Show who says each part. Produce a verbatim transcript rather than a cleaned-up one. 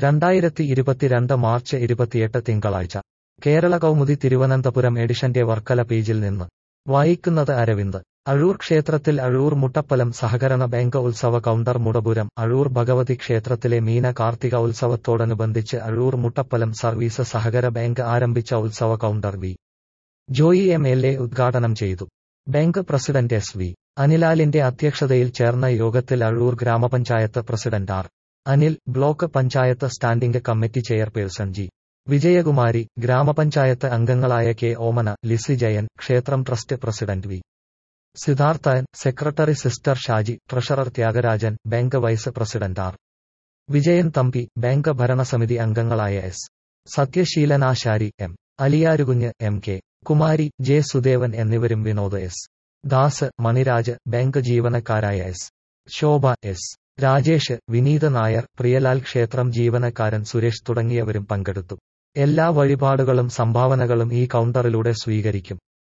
Speaker 1: രണ്ടായിരത്തി ഇരുപത്തിരണ്ട് മാർച്ച് ഇരുപത്തിയെട്ട് തിങ്കളാഴ്ച കേരള കൗമുദി തിരുവനന്തപുരം എഡിഷന്റെ വർക്കല പേജിൽ നിന്ന് വായിക്കുന്നത് അരവിന്ദ്. അഴൂർ ക്ഷേത്രത്തിൽ അഴൂർ മുട്ടപ്പലം സഹകരണ ബാങ്ക് ഉത്സവ കൗണ്ടർ മുടപുരം. അഴൂർ ഭഗവതി ക്ഷേത്രത്തിലെ മീന കാർത്തിക ഉത്സവത്തോടനുബന്ധിച്ച് അഴൂർ മുട്ടപ്പലം സർവീസ് സഹകര ബാങ്ക് ആരംഭിച്ച ഉത്സവ counter V Joy M L A ഉദ്ഘാടനം ചെയ്തു. ബാങ്ക് പ്രസിഡന്റ് എസ് വി അനിലാലിന്റെ അധ്യക്ഷതയിൽ ചേർന്ന യോഗത്തിൽ Azhoor grama panchayat president R Anil, block panchayat standing committee chairperson G Vijayakumari, grama panchayat അംഗങ്ങളായ കെ ഓമന, ലിസി ജയൻ, ക്ഷേത്രം trust president V Siddharthan, secretary sister Shaji, treasurer Thyagarajan, bank vice president R Vijayan Thampi, bank ഭരണസമിതി അംഗങ്ങളായ S Sathyaseelanasari, M Aliyarukunju, M K Kumari, J Sudevan എന്നിവരും വിനോദ് എസ് ദാസ്, മണിരാജ്, ബാങ്ക് ജീവനക്കാരായ എസ് ശോഭ, എസ് രാജേഷ്, വിനീത് നായർ, പ്രിയലാൽ, ക്ഷേത്രം ജീവനക്കാരൻ സുരേഷ് തുടങ്ങിയവരും പങ്കെടുത്തു. എല്ലാ വഴിപാടുകളും സംഭാവനകളും ഈ കൗണ്ടറിലൂടെ സ്വീകരിക്കും.